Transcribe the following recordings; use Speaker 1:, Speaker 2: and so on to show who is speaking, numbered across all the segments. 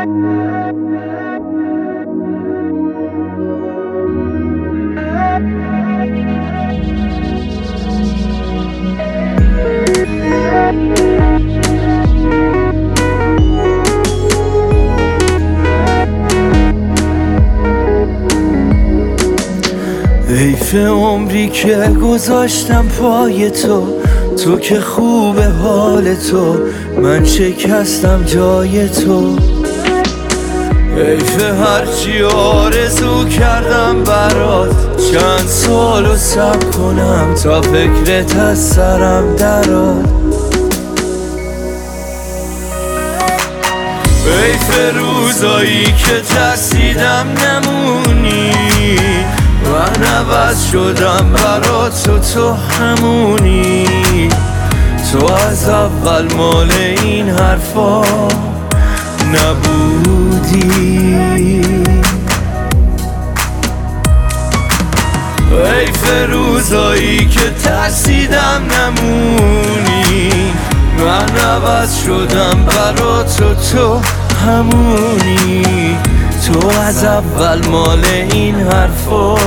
Speaker 1: حیف عمری که گذاشتم پای تو، تو که خوبه حال تو، من شکستم جای تو. حیف هرچی آرزو کردم برات، چند سالو صبر کنم تا فکرت از سرم درات. حیف روزایی که ترسیدم نمونی، من عوض شدم برات و تو همونی. تو از اول مال این حرفا نبودی. حیف روزایی که ترسیدم نمونی، من عوض شدم برات و تو همونی. تو از اول مال این حرفا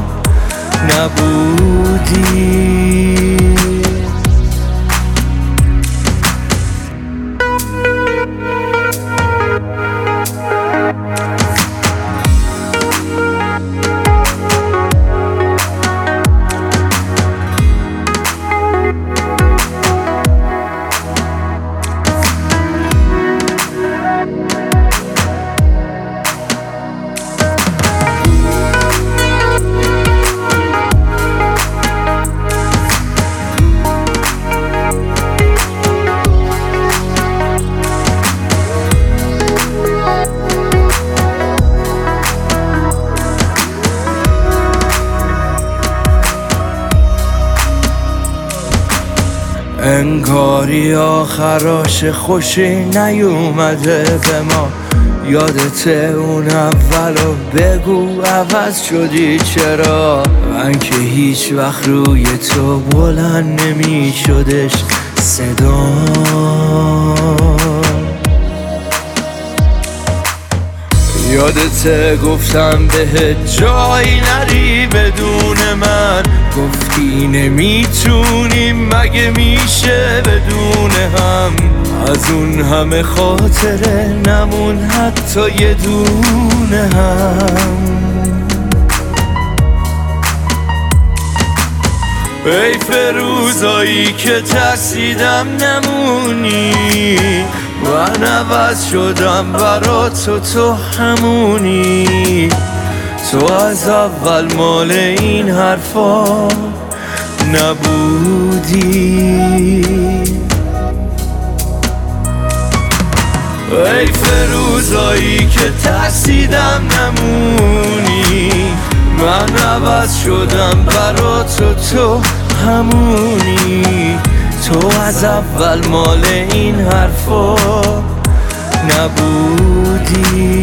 Speaker 1: نبودی. انگاری آخراش خوشی نیومده به ما. یادته اون اولو بگو عوض شدی چرا؟ من که هیچ وقت روی تو بلند نمی شدش صدا. یادته گفتم بهت جایی نری بدون من، گفتی نمیتونیم مگه میشه بدون هم. از اون همه خاطره نمون حتی یه دونه هم. حیف روزایی که ترسیدم نمونی، من عوض شدم برات و تو همونی. تو از اول مال این حرفا نبودی. حیف روزایی که ترسیدم نمونی، من عوض شدم برات و تو همونی. تو از اول مال این حرفا نبودی.